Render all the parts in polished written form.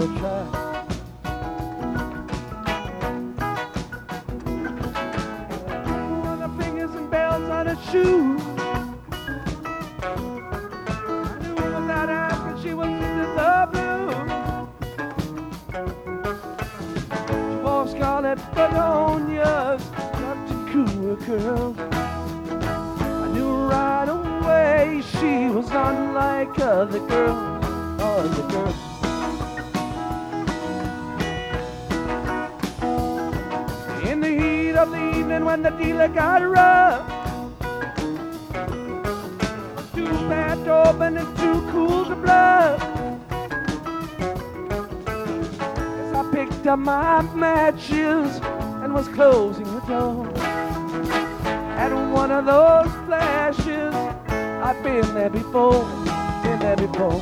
her try. On her fingers and bells on her shoes. I knew without asking she was into the blues. She wore scarlet begonias, not to cool her curls. I knew right away she was unlike other girls, other girls. In the heat of the evening when the dealer got rough, too bad to open and too cool to bluff. As I picked up my matches and was closing the door, at one of those flashes, I've been there before, been there before.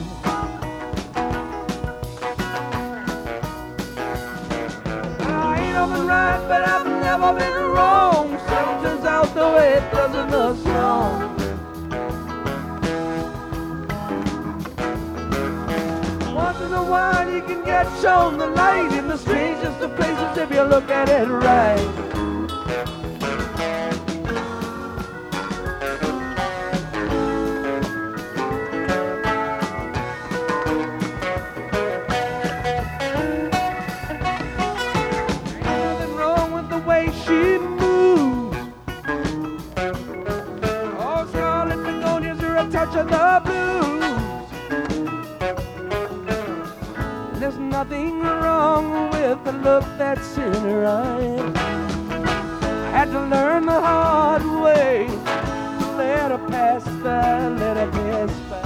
I ain't often right, but I've never been wrong. Something turns out the way it does in the song. Once in a while you can get shown the light in the strangest of places if you look at it right. She moves. Oh, scarlet begonias are a touch of the blues. And there's nothing wrong with the look that's in her eyes. I had to learn the hard way to let her pass by, let her pass by.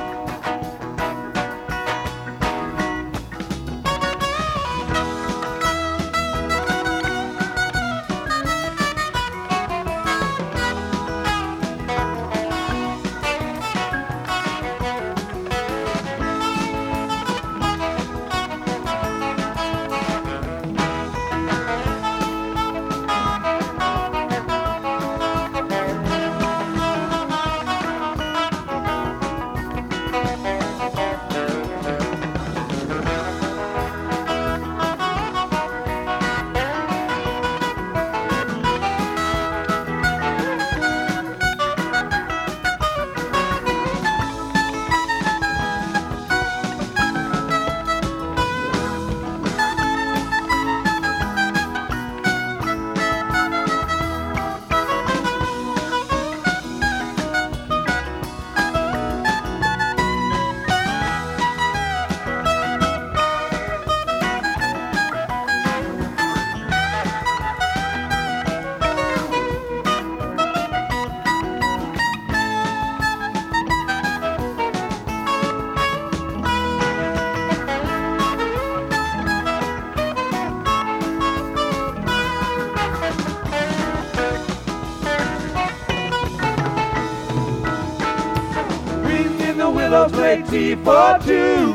Willows played tea for two.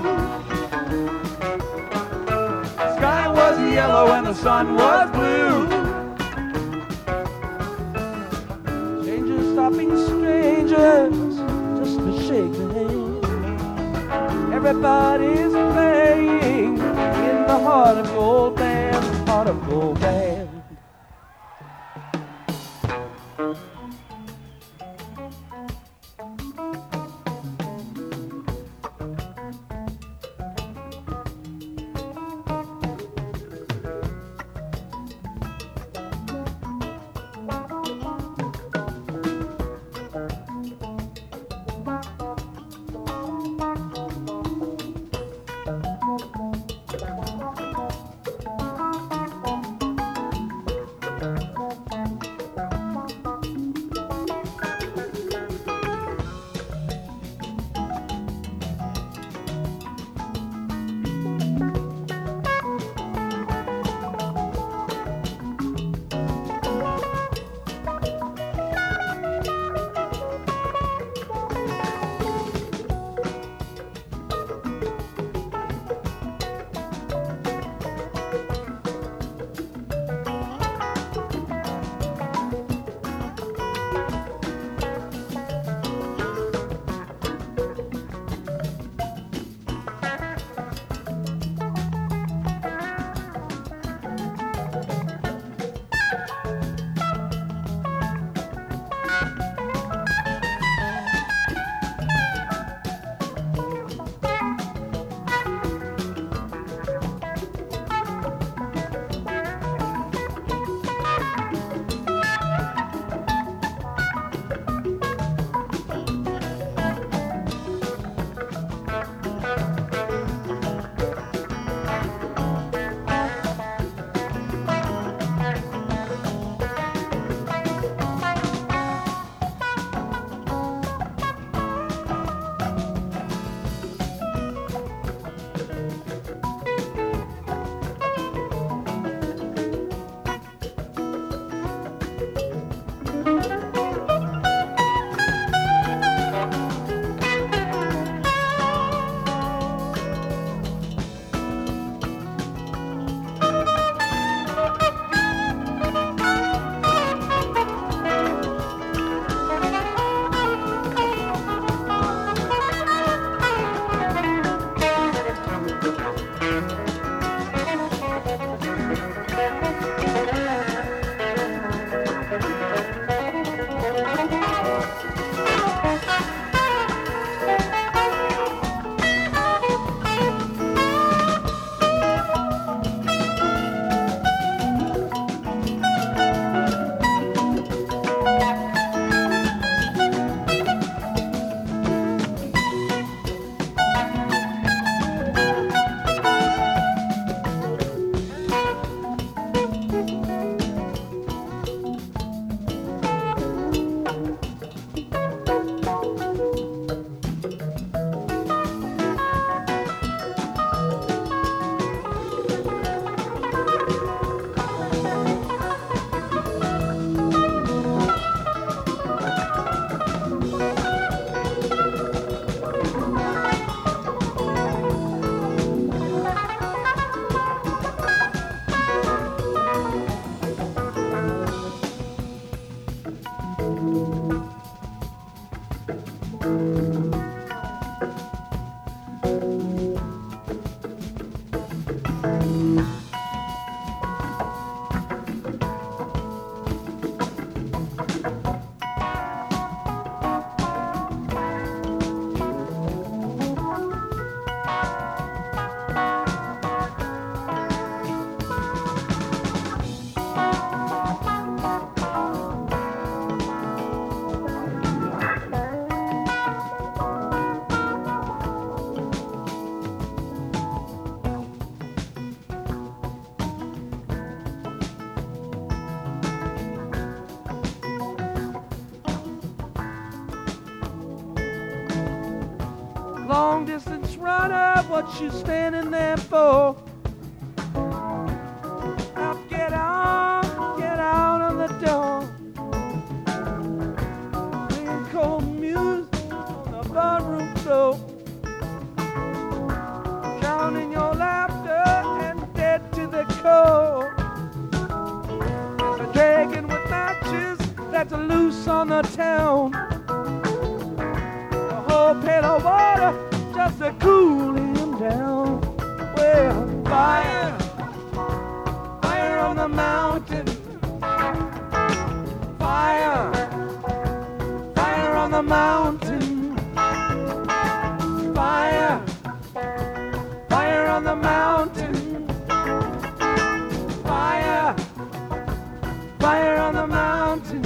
Sky was yellow and the sun was blue. Strangers stopping strangers just to shake the hand. Everybody's playing in the heart of gold band, heart of gold band. distance runner, what you standing there for? Now get out of the door. Playing cold music on the barroom floor. Drowning your laughter and dead to the core. There's a dragon with matches that's loose on the town. A whole pail of water just to cool him down. Well, fire, fire on the mountain. Fire, fire on the mountain. Fire, fire on the mountain. Fire, fire on the mountain.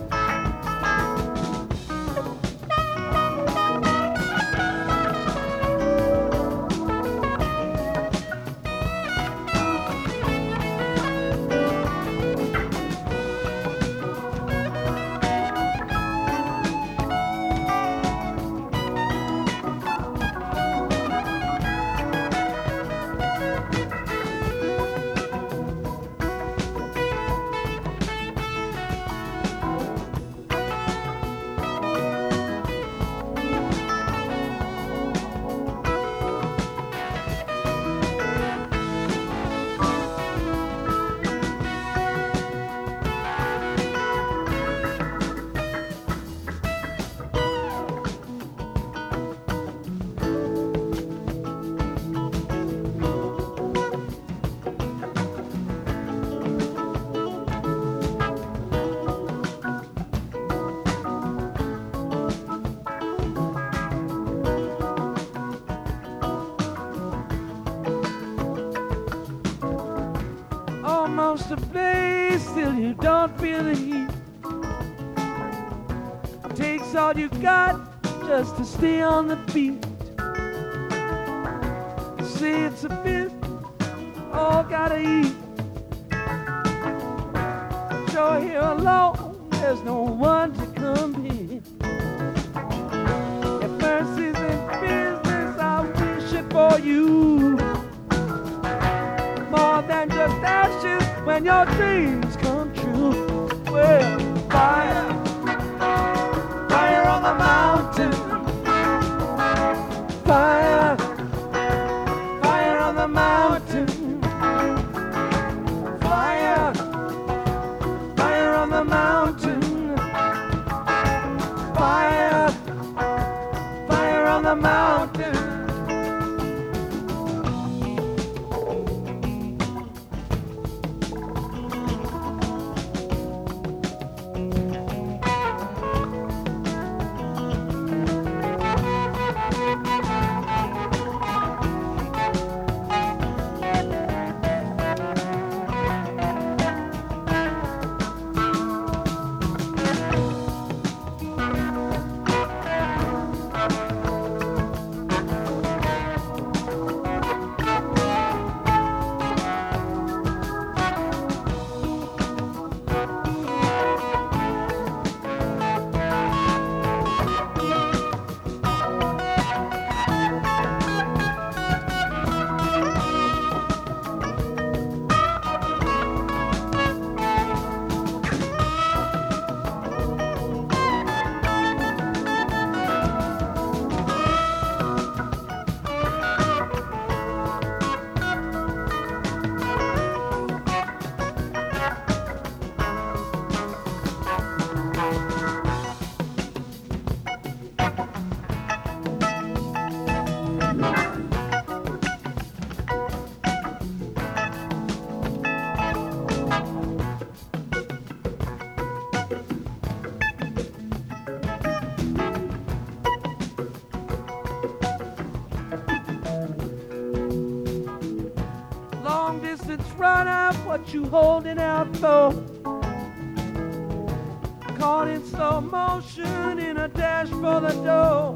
Almost a place till you don't feel the heat. Takes all you got just to stay on the beat. You say it's a bit, all gotta eat. But you're here alone, there's no one to come here. If mercy's in business, I wish it for you. More than just ashes when your dreams come true. Well, fire, fire on the mountain. Fire, fire on the mountain. Fire, fire on the mountain. Fire, fire on the mountain. Run up, what you holding out for? Caught in slow motion in a dash for the door.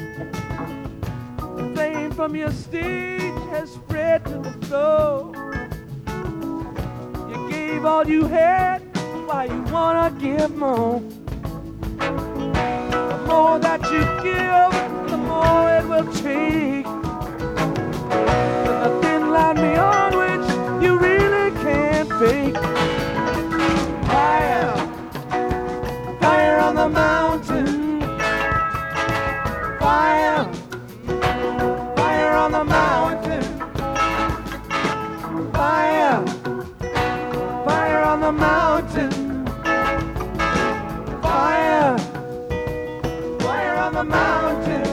The flame from your stage has spread to the floor. You gave all you had, why you wanna give more? The more that you give, the more all it will take. There's a thin line beyond which you really can't fake. Fire, fire on the mountain. Fire, fire on the mountain. Fire, fire on the mountain. Fire, fire on the mountain.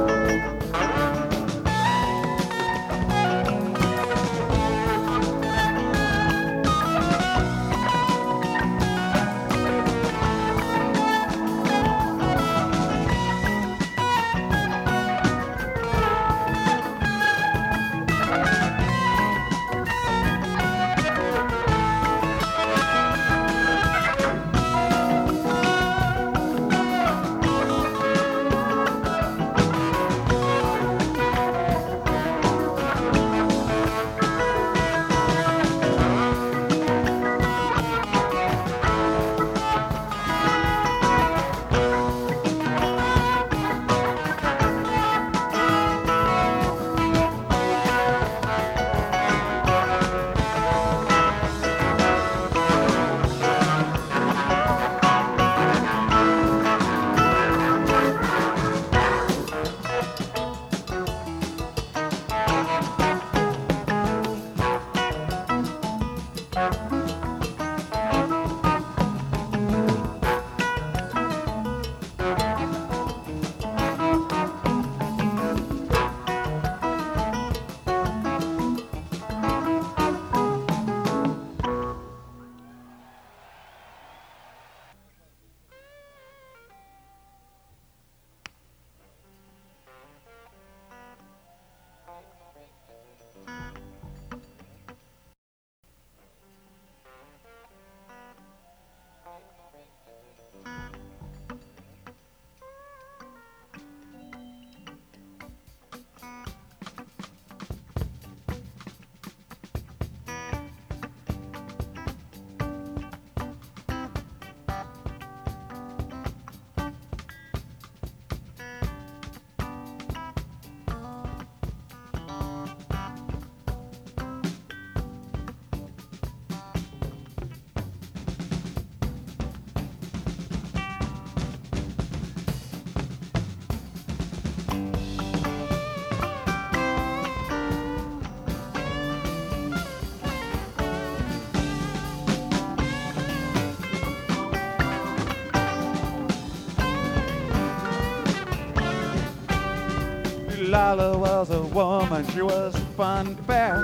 Delilah was a woman, she was fun to bear.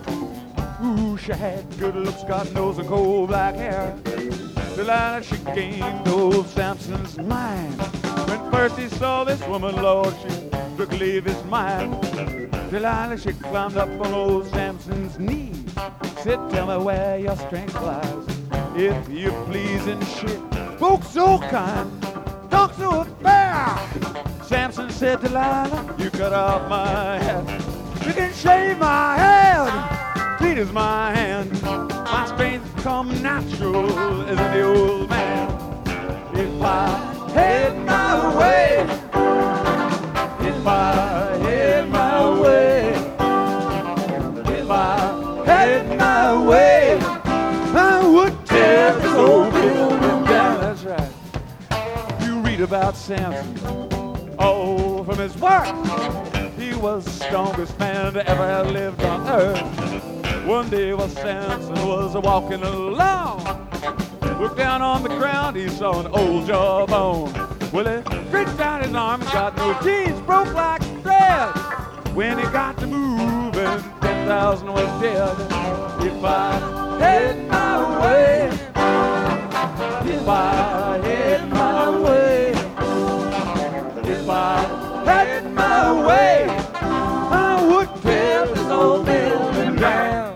Ooh, she had good looks, God knows, and cold black hair. Delilah, she gained old Samson's mind. When first he saw this woman, Lord, she took leave his mind. Delilah, she climbed up on old Samson's knee. Said, tell me where your strength lies, if you please, and shit. Folks so kind, talk so fair. Samson said, Delilah, you cut off my head. You can shave my head, clean as my hand. My strength come natural as the old man. If I had my way, if I had my way, if I had my way, I would tear this old building down. That's right. You read about Samson. Oh, from his work, he was the strongest man that ever have lived on earth. One day while Samson was walking along, looked down on the ground, he saw an old jawbone. Well, he reached down his arm and got no jeans, broke like thread. When he got to moving, 10,000 was dead. If I had my way, if I had my way, if I had my way, I would tear this old building down.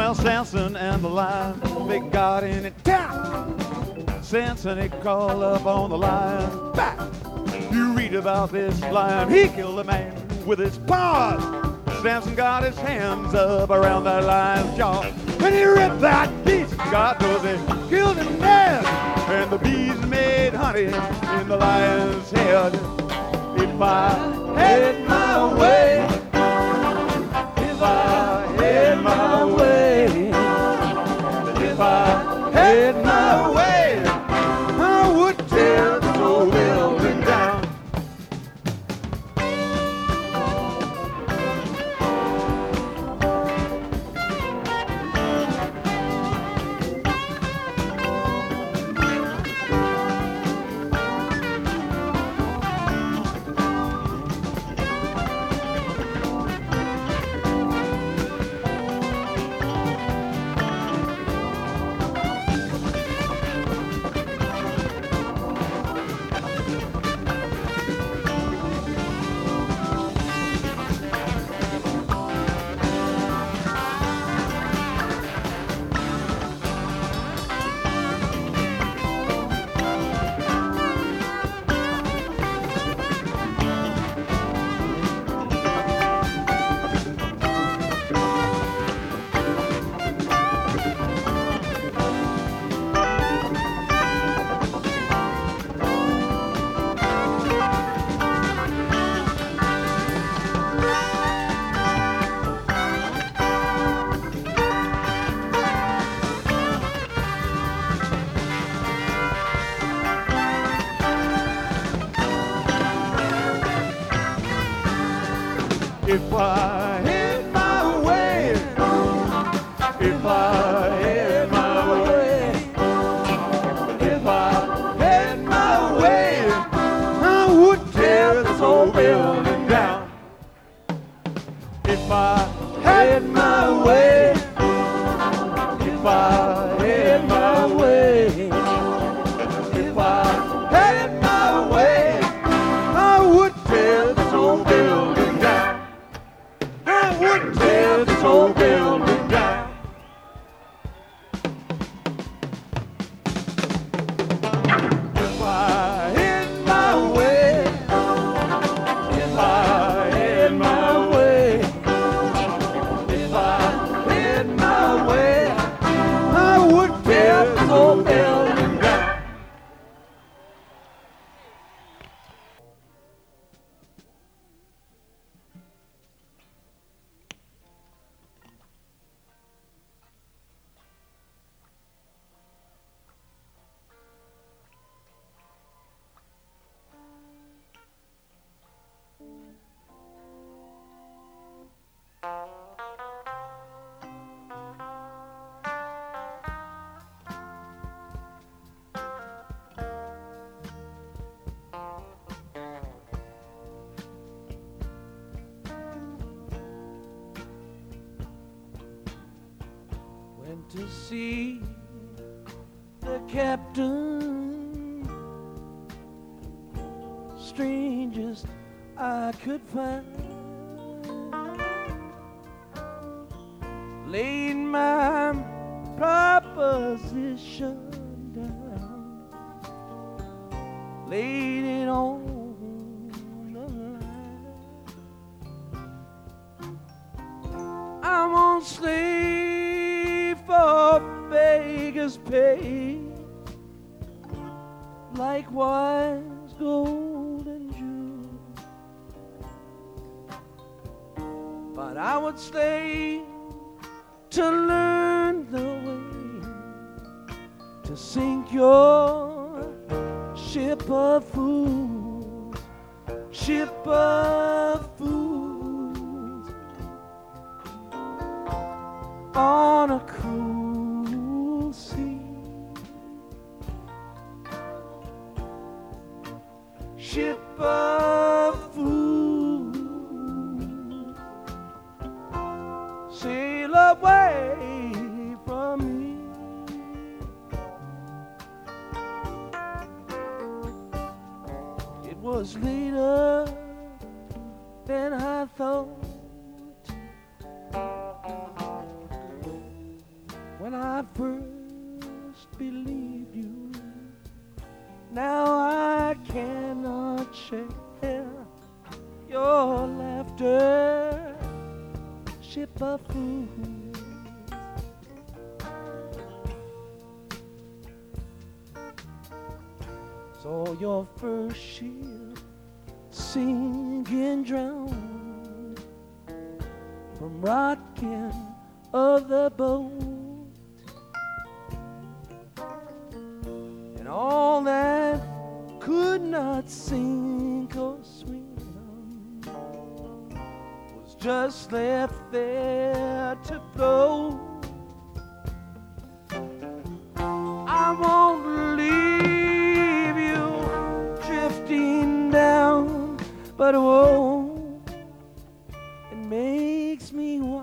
Well, Samson and the lion, they got in it. Samson, he crawled up on the lion. Back. You read about this lion, he killed a man with his paws. Samson got his hands up around that lion's jaw. And he ripped that beast, God knows he killed him dead. And the bees made honey in the lion's head. If I had my way, if I had my way, if I had my way, I would tear this old building down. If I had my way, if I had my way, if I had my way, I would tear this old building down. If I had my way, if I had my way, if I had my way, I would tear this old building down. I would tear this old building down. If I had my way, if I had my way, if I had my way, I would tear this old building down. Went to see the captain, strangest I could find. Laid my proposition down, laid it on the line. I'm on slave for beggars pay, likewise gold and jewels. But I would stay to learn the way to sink your ship of fools, ship of fools, on a cruel sea. Ship of fools, sail away from me. It was later than I thought. your laughter, ship of fools. Saw your first ship sink and drown from rocking of the boat, and all that could not sink or swim was just left there to float. I won't leave you drifting down, but oh, it makes me wild.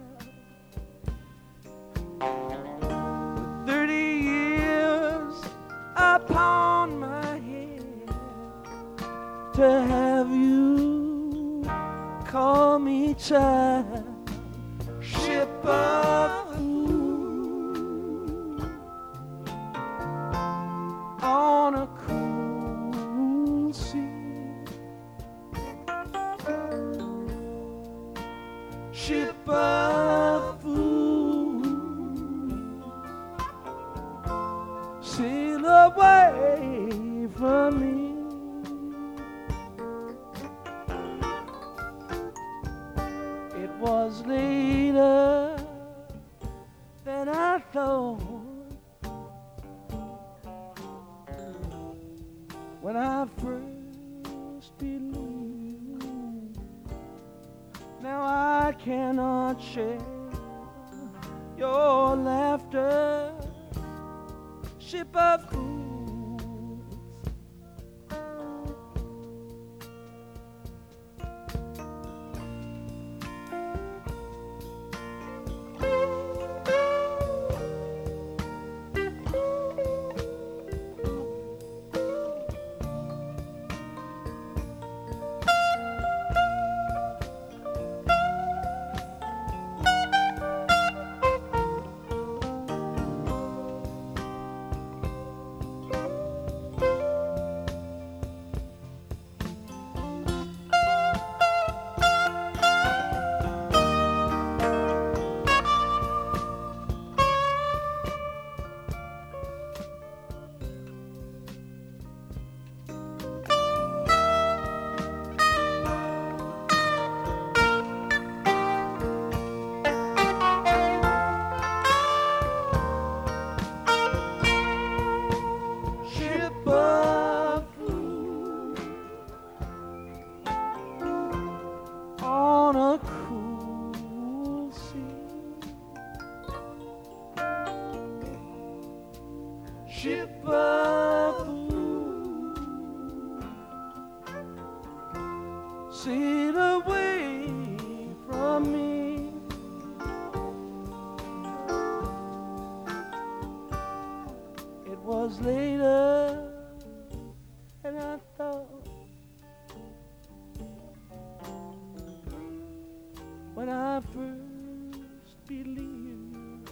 With 30 years upon my head, to have you call me child, ship of fools on a cruel sea, ship of fools, sail away from me. It was later than I thought when I first believed you. Now I cannot share your laughter, ship of fools. Ship of fools, sail away from me. It was later than I thought when I first believed you.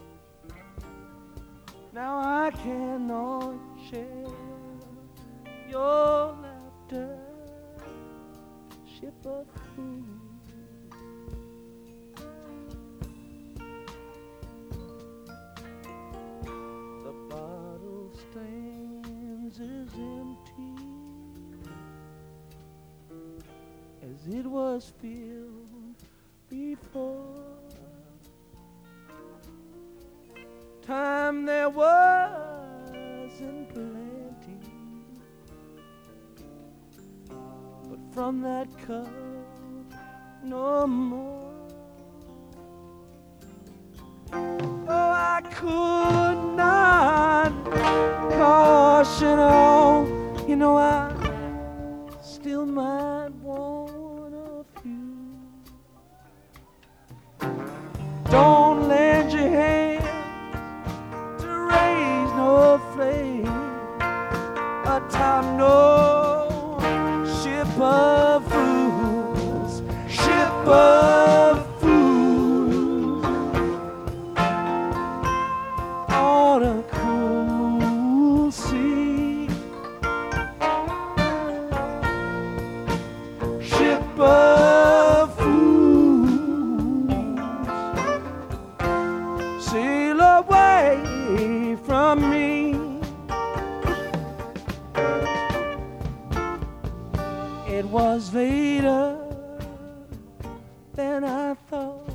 Now I cannot share your laughter, ship of fools. The bottle stands as empty as it was filled before. Time there wasn't plenty, but from that cup no more. Oh, I could not caution all, you know I still might want a few. Don't lend your hand to raise no flame atop no ship of fools, ship of fools on a cruel sea. was later than I thought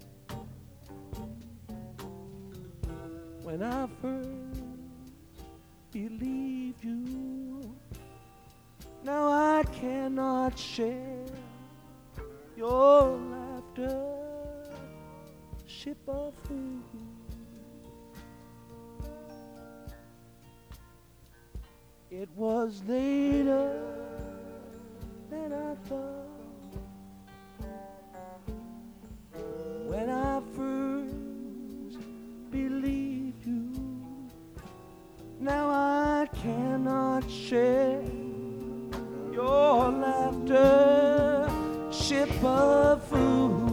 when I first believed you. Now I cannot share your laughter, ship of fools. It was later than I thought when I first believed you. Now I cannot share your laughter, ship of fools.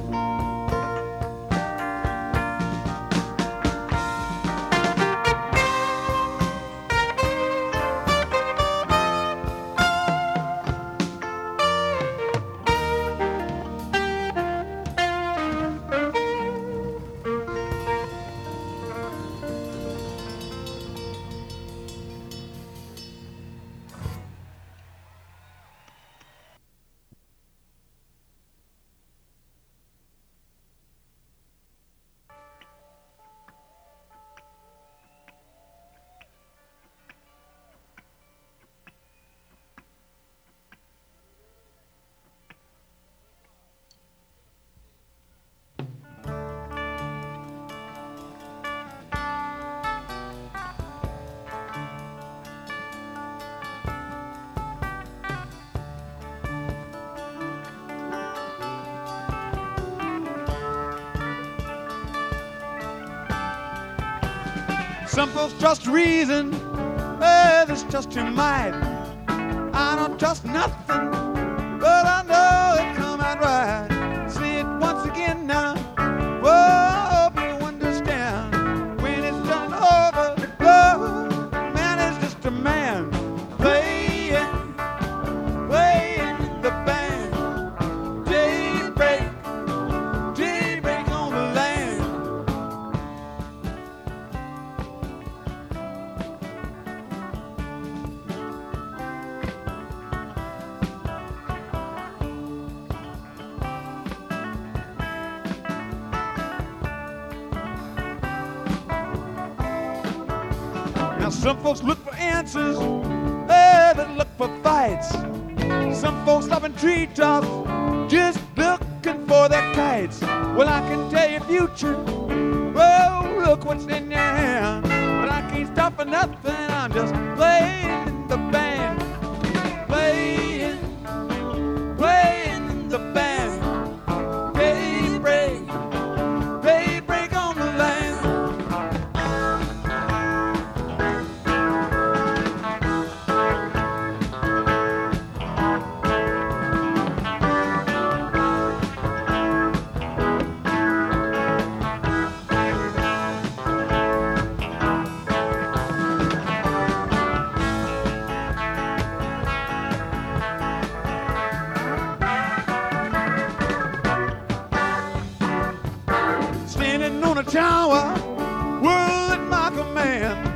Some folks trust reason, others trust your might. I don't trust nothing, but I know it come out right. See it once again now. Whoa, hope you understand. When it's done over, oh, man is just a man playing the band. Daybreak on the land. Now some folks look for answers, others look for fights. Some folks up in treetops, just looking for their kites. Well, I can tell you future, oh, look what's in your hand. But I can't stop for nothing, I'm just playing the band. Playing the band. Daybreak on the land. Standing on a tower, world at my command.